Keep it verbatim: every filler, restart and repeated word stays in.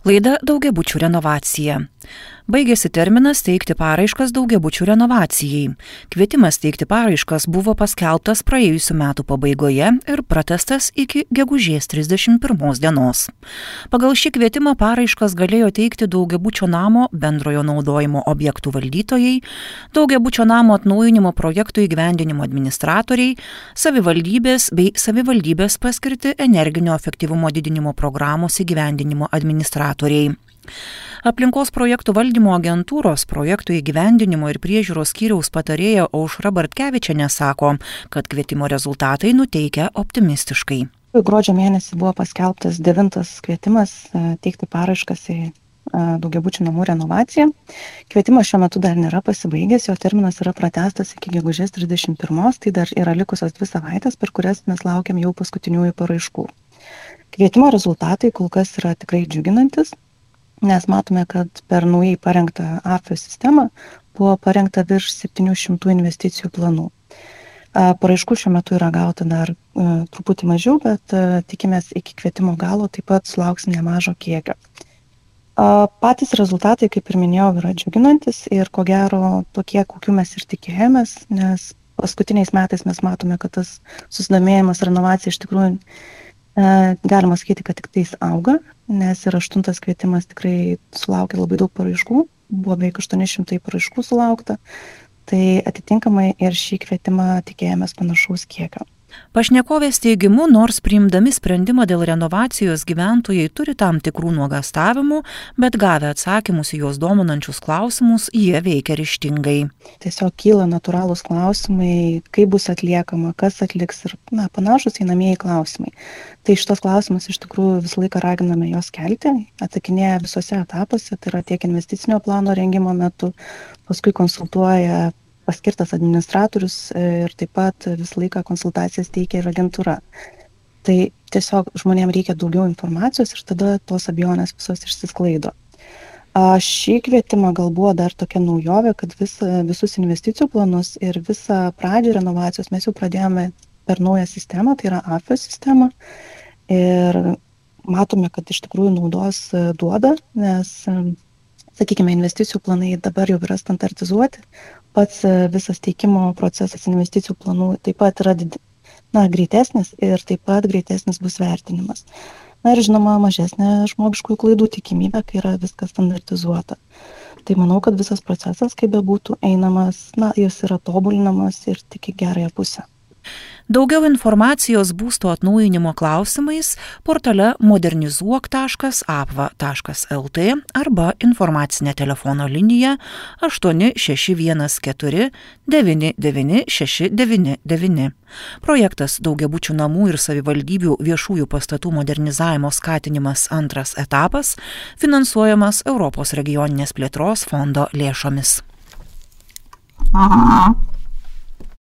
Laida daugiabučių renovacija. Baigėsi terminas teikti paraiškas daugiabučių renovacijai. Kvietimas teikti paraiškas buvo paskelbtas praėjusių metų pabaigoje ir pratęstas iki gegužės trisdešimt pirmos dienos. Pagal šį kvietimą paraiškas galėjo teikti daugiabučio namo bendrojo naudojimo objektų valdytojai, daugiabučio namo atnaujinimo projektų įgyvendinimo administratoriai, savivaldybės bei savivaldybės paskirti energinio efektyvumo didinimo programos įgyvendinimo administratoriai. Aplinkos projektų valdymo agentūros projektų įgyvendinimo ir priežiūros skyriaus patarėja Aušra Bartkevičienė sako, kad kvietimo rezultatai nuteikia optimistiškai. Gruodžio mėnesį buvo paskelbtas devintas kvietimas teikti paraiškas į daugiabučių namų renovaciją. Kvietimas šiuo metu dar nėra pasibaigęs, jo terminas yra pratęstas iki gegužės trisdešimt pirmos, tai dar yra likusios dvi savaitės, per kurias mes laukiam jau paskutiniųjų paraiškų. Kvietimo rezultatai kol kas yra tikrai džiuginantis, nes matome, kad per naujai parengtą A F I sistemą buvo parengta virš septynių šimtų investicijų planų. Paraiškų šiuo metu yra gauta dar truputį mažiau, bet tikimės iki kvietimo galo taip pat sulauksim nemažo kiekio. Patys rezultatai, kaip ir minėjau, yra džiuginantis ir ko gero tokie, kokių mes ir tikėjomės, nes paskutiniais metais mes matome, kad tas susidomėjimas renovacija iš tikrųjų galima sakyti, kad tik tais auga, nes ir aštuntas kvietimas tikrai sulaukė labai daug paraiškų, buvo beveik aštuoni šimtai paraiškų sulaukta, tai atitinkamai ir šį kvietimą tikėjomės panašaus kiekio. Pašnekovės teigimu, nors priimdami sprendimą dėl renovacijos gyventojai turi tam tikrų nuogąstavimų, bet gavę atsakymus į juos dominančius klausimus, jie veikia ryžtingai. Tiesiog kyla natūralūs klausimai, kaip bus atliekama, kas atliks ir na, panašus einamieji klausimai. Tai šitos klausimus iš tikrųjų visą laiką raginame juos kelti, atsakinėja visose etapuose, tai yra tiek investicinio plano rengimo metu, paskui konsultuoja paskirtas administratorius ir taip pat visą laiką konsultacijas teikia ir agentūra. Tai tiesiog žmonėms reikia daugiau informacijos ir tada tos abejonės visos išsisklaido. Šį kvietimą gal buvo dar tokia naujovė, kad vis, visus investicijų planus ir visą pradžią renovacijos mes jau pradėjome per naują sistemą, tai yra A F I sistemą. Ir matome, kad iš tikrųjų naudos duoda, nes, sakykime, investicijų planai dabar jau yra standartizuoti. Pats visas teikimo procesas investicijų planų taip pat yra na, greitesnis ir taip pat greitesnis bus vertinimas. Na ir žinoma, mažesnė žmogiškųjų klaidų tikimybė, kai yra viskas standartizuota. Tai manau, kad visas procesas, kaip bebūtų einamas, na, jis yra tobulinamas ir tik į gerąją pusę. Daugiau informacijos būsto atnaujinimo klausimais portale modernizuok taškas apva taškas el tė arba informacinė telefono linija aštuoni šeši vienas keturi devyni devyni šeši devyni devyni. Projektas daugiabučių namų ir savivaldybių viešųjų pastatų modernizavimo skatinimas antras etapas finansuojamas Europos regioninės plėtros fondo lėšomis. Aha.